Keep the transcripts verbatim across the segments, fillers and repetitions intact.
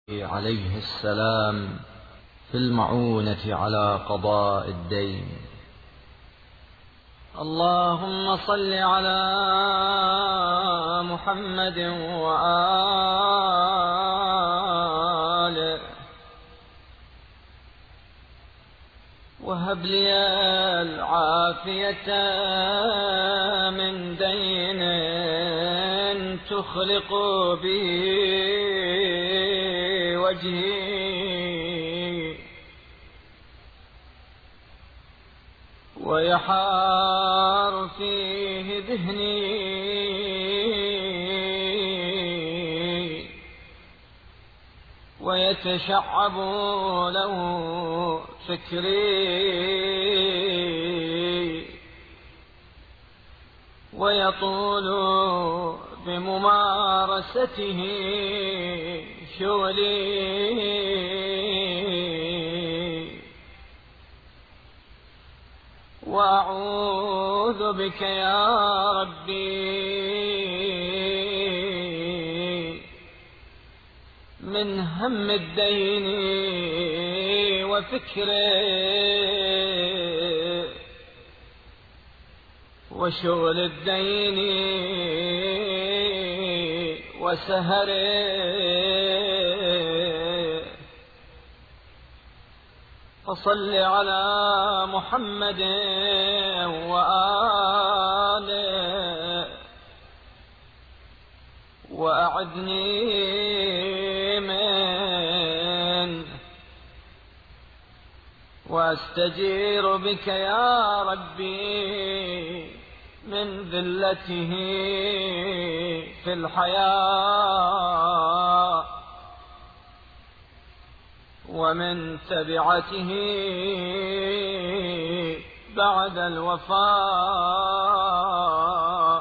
عليه السلام في المعونة على قضاء الدين. اللهم صل على محمد وآله وهب لي العافية من دين تخلق به وجهي ويحار فيه ذهني ويتشعب له فكري ويطول بممارسته شغلي وأعوذ بك يا ربي من هم الدين وفكره وشغل الدين وسهره. فصل على محمد وآله وأعذني منه واستجير بك يا ربي من ذلته في الحياة ومن تبعته بعد الوفاة.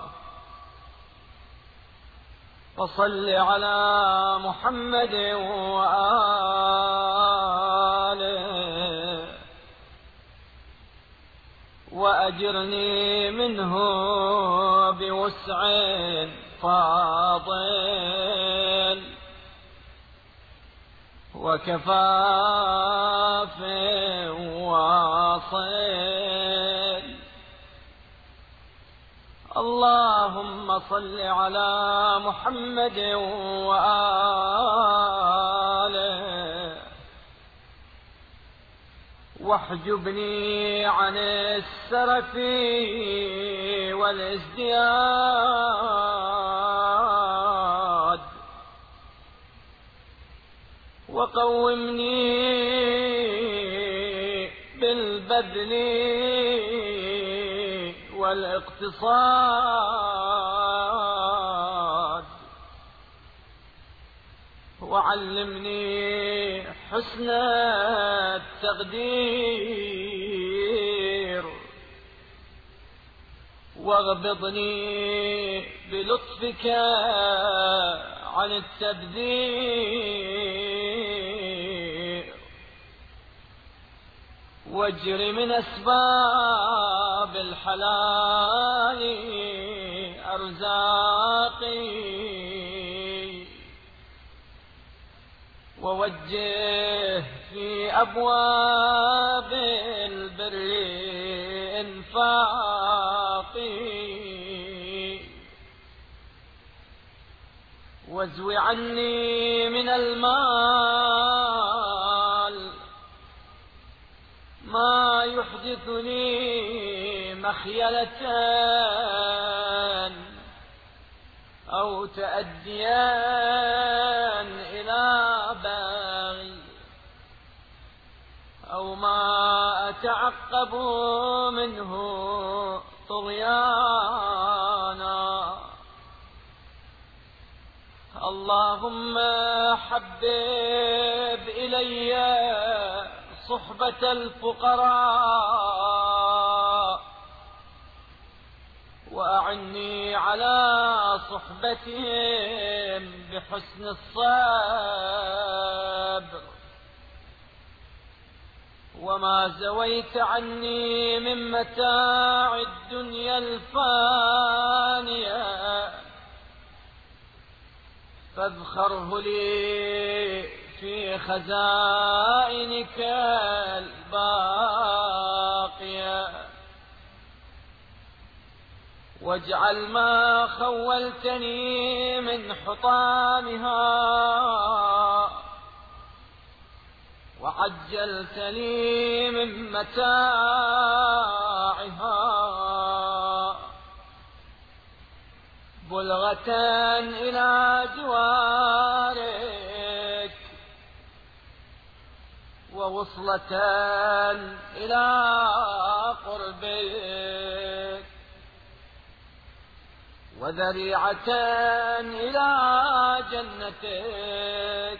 فصل على محمد وآله وأجرني منه بوسع فاضل وكفاف واصل. اللهم صل على محمد وآله واحجبني عن السرف والازدياد وقومني بالبذل والاقتصاد وعلمني حسن التقدير واغبضني بلطفك عن التبذير واجر من أسباب الحلال أرزاقي ووجه في أبواب البر إنفاقي وازو عني من المال ما يحدثني مخيلة أو تأديا إلى باغي أو ما أتعقب منه طغيانا. اللهم حبب إلي صحبة الفقراء وأعني على صحبتهم بحسن الصبر وما زويت عني من متاع الدنيا الفانية فاذخره لي خزائنك الباقية، واجعل ما خولتني من حطامها وعجلت لي من متاعها بلغة إلى جوارك ووصلة إلى قربك وذريعة إلى جنتك،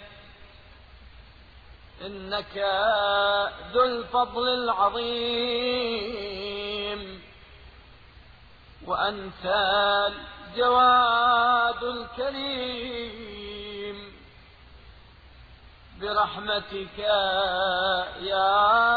إنك ذو الفضل العظيم وأنت الجواد الكريم برحمتك يا